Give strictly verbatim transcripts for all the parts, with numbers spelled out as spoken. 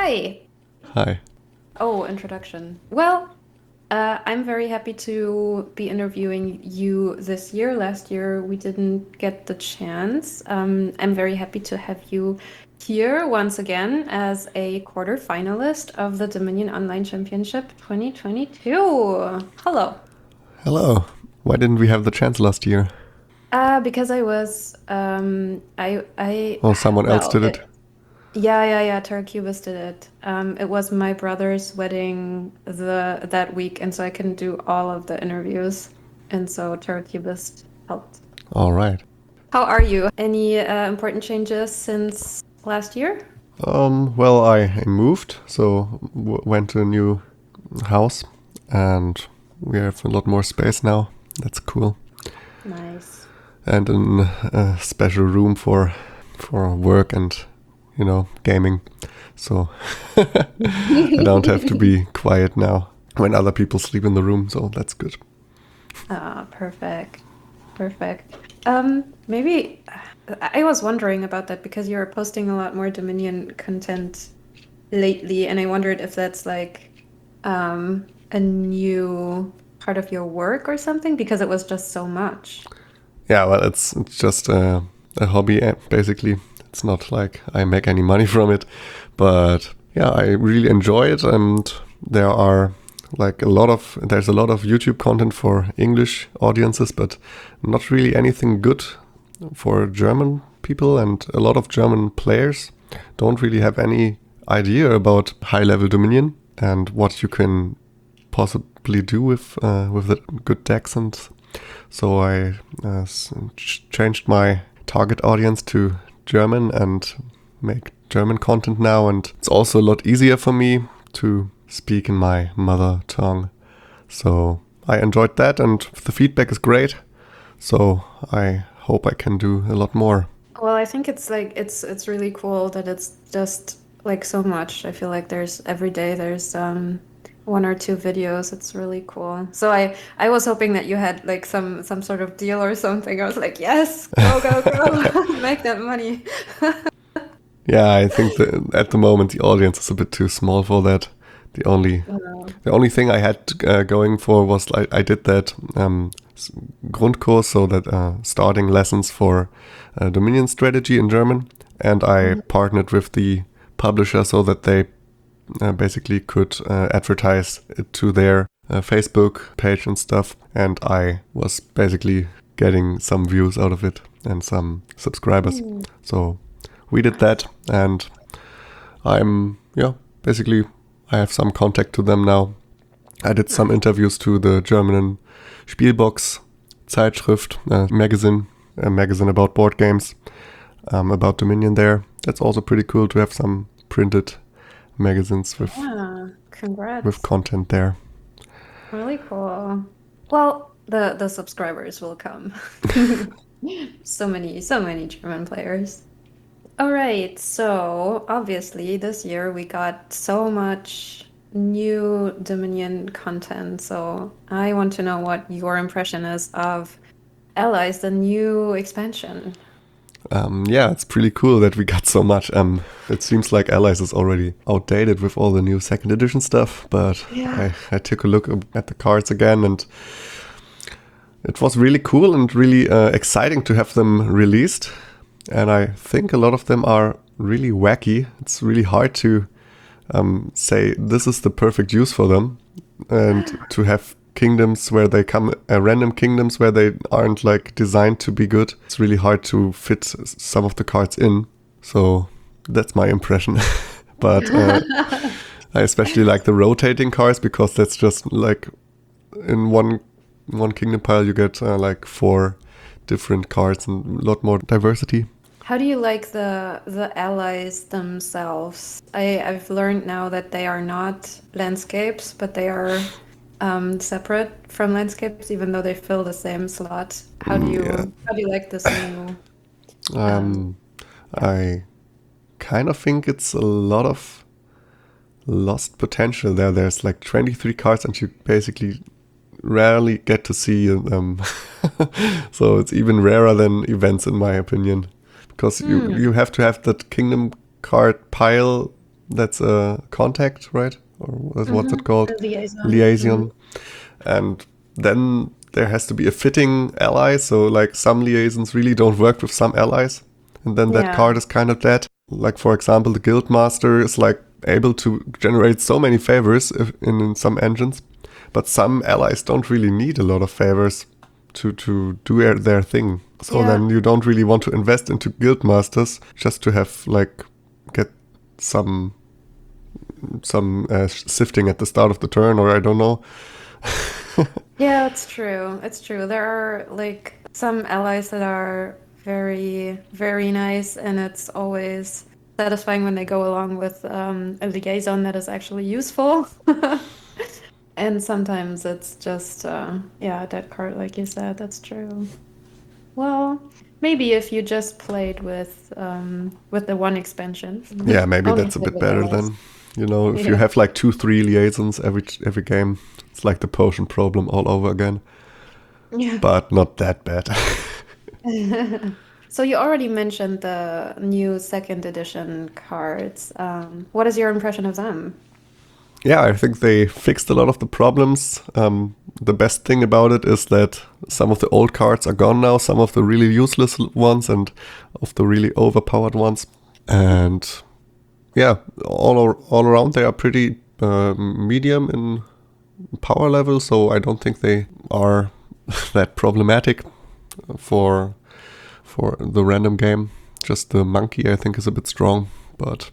Hi. Hi. Oh, introduction. Well, uh, I'm very happy to be interviewing you this year. Last year we didn't get the chance. Um, I'm very happy to have you here once again as a quarter finalist of the Dominion Online Championship twenty twenty-two. Hello. Hello. Why didn't we have the chance last year? Uh, because I was, um, I, I, Oh, someone else well, did it? it, Yeah, yeah, yeah. Turkey-Cubist did it. Um, it was my brother's wedding the that week, and so I couldn't do all of the interviews, and so Turkey-Cubist helped. All right. How are you? Any uh, important changes since last year? Um, well, I moved, so w- went to a new house, and we have a lot more space now. That's cool. Nice. And an, a special room for for work and, you know, gaming. So I don't have to be quiet now when other people sleep in the room, so that's good. Ah, perfect. Perfect. Um, maybe I was wondering about that because you're posting a lot more Dominion content lately, and I wondered if that's like um, a new part of your work or something because it was just so much. Yeah, well, it's, it's just a, a hobby, eh, basically. It's not like I make any money from it, but yeah, I really enjoy it, and there are like a lot of there's a lot of YouTube content for English audiences, but not really anything good for German people, and a lot of German players don't really have any idea about high-level Dominion and what you can possibly do with uh, with the good decks. And so I uh, s- ch- changed my target audience to German and make German content now. And it's also a lot easier for me to speak in my mother tongue. So I enjoyed that, and the feedback is great. So I hope I can do a lot more. Well, I think it's like it's it's really cool that it's just like so much. I feel like there's every day there's um one or two videos. It's really cool. So I I was hoping that you had like some some sort of deal or something. I was like, yes, go go go, make that money. Yeah, I think that at the moment the audience is a bit too small for that. The only Uh, the only thing I had uh, going for was like I did that um, s- Grundkurs, so that uh, starting lessons for uh, Dominion strategy in German, and I mhm. partnered with the publisher so that they uh, basically could uh, advertise it to their uh, Facebook page and stuff, and I was basically getting some views out of it and some subscribers. Mm, So we did nice. that, and I'm yeah basically I have some contact to them now. I did some Nice. interviews to the German Spielbox Zeitschrift uh, magazine, a magazine about board games, um, about Dominion there. That's also pretty cool to have some printed magazines with Yeah, with congrats. content there. Really cool. Well, the the subscribers will come. So many, so many German players. All right, so obviously this year we got so much new Dominion content. So I want to know what your impression is of Allies, the new expansion. Um, yeah, it's pretty cool that we got so much. Um, it seems like Allies is already outdated with all the new second edition stuff, but Yeah. I, I took a look at the cards again, and it was really cool and really uh, exciting to have them released. And I think a lot of them are really wacky. It's really hard to um, say this is the perfect use for them, and to have kingdoms where they come, uh, random kingdoms where they aren't like designed to be good. It's really hard to fit s- some of the cards in. So that's my impression. But uh, I especially like the rotating cards because that's just like in one one kingdom pile you get uh, like four different cards and a lot more diversity. How do you like the the allies themselves? I I've learned now that they are not landscapes, but they are um, separate from landscapes, even though they fill the same slot. How do Mm, you yeah. how do you like this new? Um, Um, yeah. I kind of think it's a lot of lost potential there. There's like twenty-three cards, and you basically rarely get to see them. So it's even rarer than events, in my opinion, because you Hmm. you have to have that kingdom card pile That's a contact, right? Or what's what's Mm-hmm. it called? Liaison. Mm-hmm. Liaison. And then there has to be a fitting ally. So like some liaisons really don't work with some allies, and then that Yeah. card is kind of dead. Like for example, the Guildmaster is like able to generate so many favors if, in, in some engines, but some allies don't really need a lot of favors to to do their, their thing. So Yeah. then you don't really want to invest into Guildmasters just to have like get some some uh, sifting at the start of the turn, or I don't know. Yeah, it's true. It's true. There are like some allies that are very, very nice, and it's always satisfying when they go along with um, a liaison that is actually useful. And sometimes it's just, uh, yeah, a dead card, like you said. That's true. Well, maybe if you just played with um, with the one expansion, Yeah, maybe only that's a played bit with better allies. then. You know, if you Yeah. have like two, three liaisons every every game, it's like the potion problem all over again. Yeah. But not that bad. So you already mentioned the new second edition cards. Um, what is your impression of them? Yeah, I think they fixed a lot of the problems. Um, the best thing about it is that some of the old cards are gone now, some of the really useless ones and of the really overpowered ones. And yeah, all ar- all around they are pretty uh, medium in power level, so I don't think they are that problematic for for the random game. Just the monkey, I think, is a bit strong, but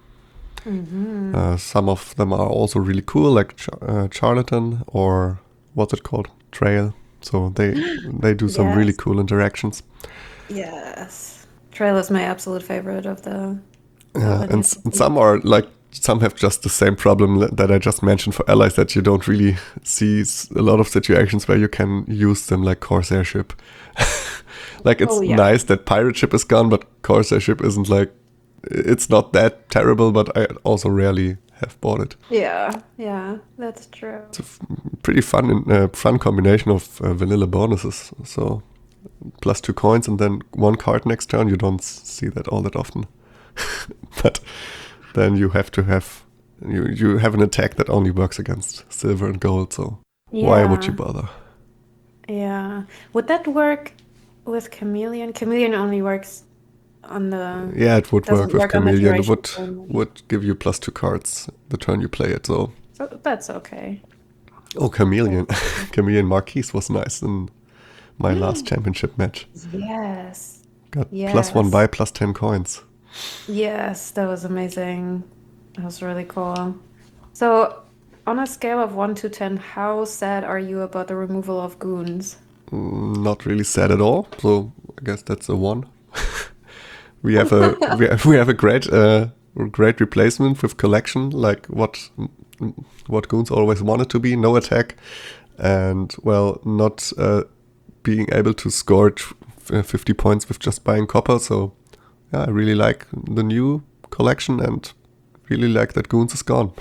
Hmm. uh, some of them are also really cool, like Char- uh, Charlatan or what's it called, Trail. So they they do some really Yes, cool interactions. yes. Trail is my absolute favorite of the of Uh, any and, of s- the and some fleet. are like some have just the same problem le- that I just mentioned for allies, that you don't really see s- a lot of situations where you can use them, like Corsair ship. Like Oh it's yeah. nice that pirate ship is gone, but Corsair ship isn't like it's not that terrible. But I also rarely have bought it. Yeah, yeah, that's true. It's a f- pretty fun in- uh, fun combination of uh, vanilla bonuses. So plus two coins and then one card next turn. You don't s- see that all that often. But then you have to have you you have an attack that only works against silver and gold. So why would you Yeah, bother? yeah. Would that work with Chameleon? Chameleon only works on the, Yeah, it would work doesn't with work on the Chameleon. It duration would turn. would give you plus two cards the turn you play it. So So that's okay. oh, Chameleon, That's okay. Chameleon Marquise was nice in my last championship match. Yes. Got plus one Yes. buy, plus ten coins. Yes, that was amazing. That was really cool. So, on a scale of one to ten, how sad are you about the removal of goons? Mm, Not really sad at all. So I guess that's a one. We have a we have, we have a great uh, great replacement with collection, like what what goons always wanted to be: no attack, and well, not uh, being able to score t- f- fifty points with just buying copper. So yeah, I really like the new collection and really like that goons is gone.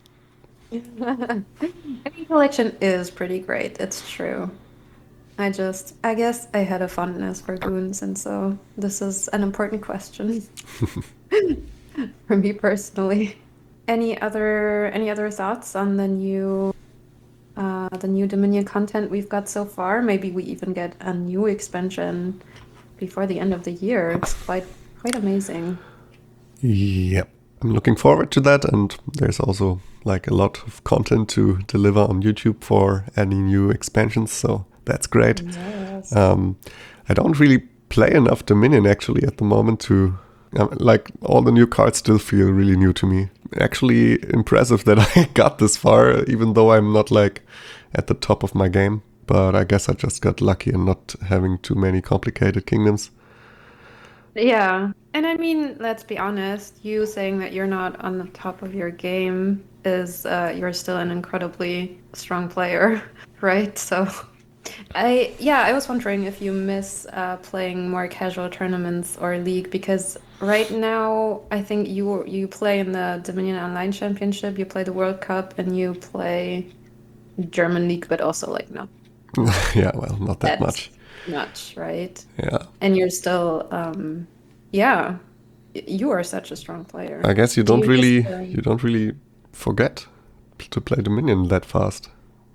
I mean, collection is pretty great. It's true. I just, I guess I had a fondness for goons, and so this is an important question for me personally. Any other any other thoughts on the new uh the new Dominion content we've got so far? Maybe we even get a new expansion before the end of the year. It's quite quite amazing. Yep. I'm looking forward to that, and there's also like a lot of content to deliver on YouTube for any new expansions, so that's great. Yes. Um, I don't really play enough Dominion actually at the moment to um, like all the new cards still feel really new to me. Actually, impressive that I got this far, even though I'm not like at the top of my game. But I guess I just got lucky in not having too many complicated kingdoms. Yeah. And I mean, let's be honest, you saying that you're not on the top of your game is uh you're still an incredibly strong player, right? So I yeah, I was wondering if you miss uh playing more casual tournaments or league because right now I think you you play in the Dominion Online Championship, you play the World Cup and you play German League, but also like not Yeah, well, not that that much. much, right? Yeah. And you're still um yeah. y- you are such a strong player. I guess you Do don't you miss really the... you don't really forget to play Dominion that fast.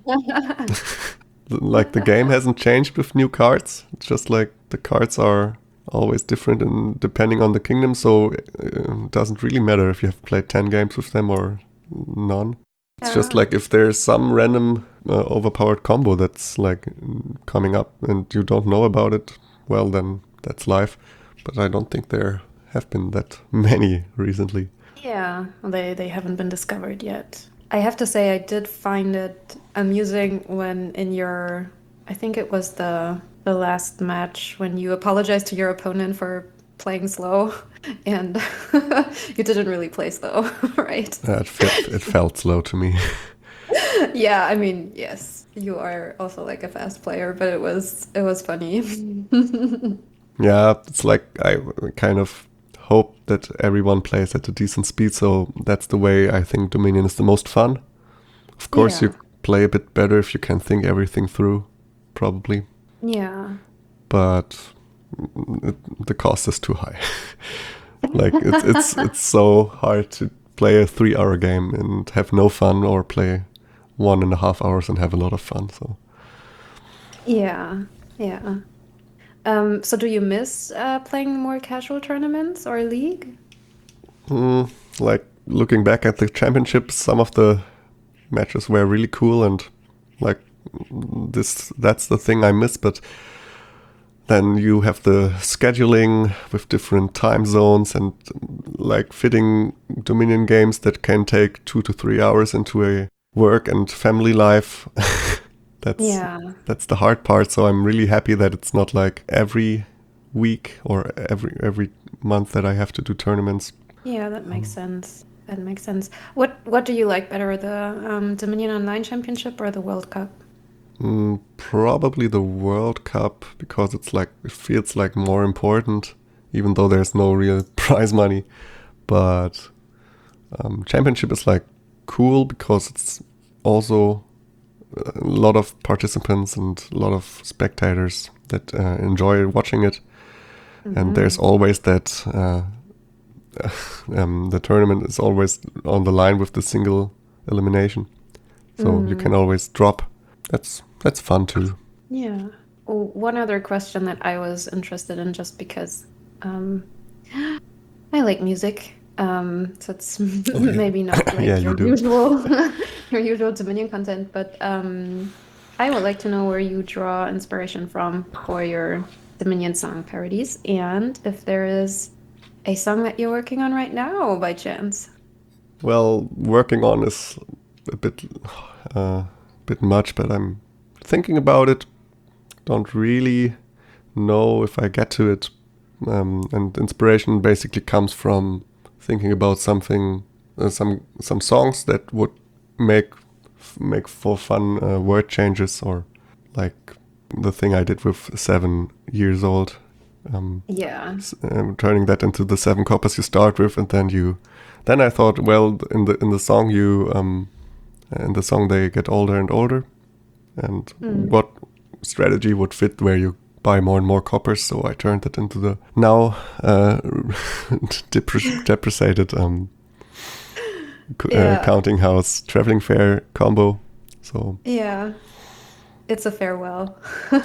Like the game hasn't changed with new cards. It's just like the cards are always different and depending on the kingdom, so it doesn't really matter if you have played ten games with them or none. It's just Yeah. like if there's some random uh, overpowered combo that's like coming up and you don't know about it, well then that's life. But I don't think there have been that many recently. Yeah, they they haven't been discovered yet. I have to say I did find it amusing when in your, I think it was the the last match when you apologized to your opponent for playing slow and you didn't really play slow, right? Uh, it, fe- it felt slow to me. Yeah, I mean, yes, you are also like a fast player, but it was it was funny. Yeah, it's like I kind of hope that everyone plays at a decent speed, so that's the way I think Dominion is the most fun. Of course, you Yeah. play a bit better if you can think everything through, probably, Yeah. but it, the cost is too high. Like it's it's it's so hard to play a three-hour game and have no fun, or play one and a half hours and have a lot of fun. So Yeah. Yeah. Um, so do you miss uh, playing more casual tournaments or league? mm, like looking back at the championships, some of the matches were really cool, and like this that's the thing I miss. But then you have the scheduling with different time zones, and like fitting Dominion games that can take two to three hours into a work and family life. that's Yeah. that's the hard part. So I'm really happy that it's not like every week or every every month that I have to do tournaments. Yeah, that makes sense. That makes sense. What what do you like better, the um, Dominion Online Championship or the World Cup? Mm, probably the World Cup, because it's like it feels like more important, even though there's no real prize money. But um, Championship is like cool because it's also a lot of participants and a lot of spectators that uh, enjoy watching it. And there's Hmm. always that uh, um, the tournament is always on the line with the single elimination, so you can Mm. always drop. That's that's fun too. Yeah. Oh, one other question that I was interested in, just because um, I like music. Um, so it's Oh yeah, maybe not yeah, like you your do. usual your usual Dominion content, but um, I would like to know where you draw inspiration from for your Dominion song parodies, and if there is a song that you're working on right now by chance. Well, working on is a bit uh, bit much, but I'm thinking about it. Don't really know if I get to it. Um, and inspiration basically comes from thinking about something, uh, some some songs that would make make for fun uh, word changes, or like the thing I did with seven years old. Um, Yeah. um, turning that into the seven coppers you start with, and then you, then I thought, well, in the in the song you, um, in the song they get older and older, and Mm. what strategy would fit where you buy more and more coppers. So I turned it into the now uh, depre- depreciated um, uh, Yeah. counting house traveling fair combo. So Yeah. It's a farewell.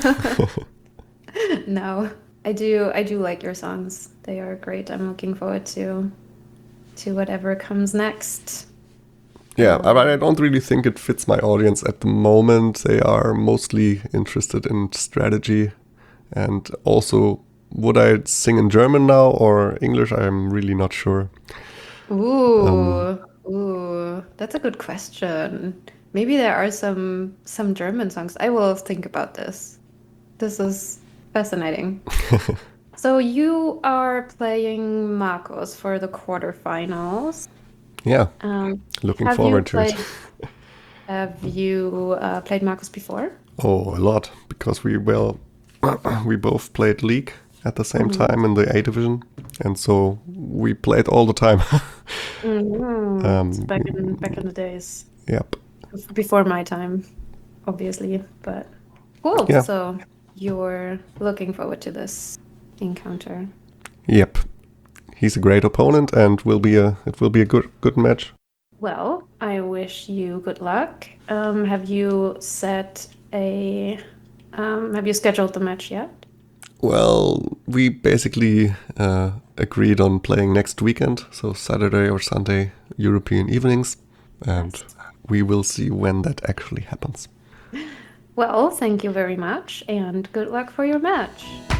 No. I do I do like your songs. They are great. I'm looking forward to to whatever comes next. yeah, but I Um, don't really think it fits my audience at the moment. They are mostly interested in strategy. And also, would I sing in German now or English? I'm really not sure. Um, ooh, ooh, that's a good question. Maybe there are some some German songs. I will think about this. This is fascinating. So you are playing Marcos for the quarterfinals. yeah, Um, looking have you forward to it. played have you uh, played Marcos before? Oh, a lot, because we well, we both played League at the same Hmm. time in the A division, and so we played all the time. Hmm. um, Back in back in the days. yep, Before my time, obviously, but cool. yeah, So you're looking forward to this encounter. yep. he's a great opponent, and will be a it will be a good good match. Well, I wish you good luck. Um, have you set a um, have you scheduled the match yet? Well, we basically uh, agreed on playing next weekend, so Saturday or Sunday European evenings, and Nice. we will see when that actually happens. Well, thank you very much, and good luck for your match.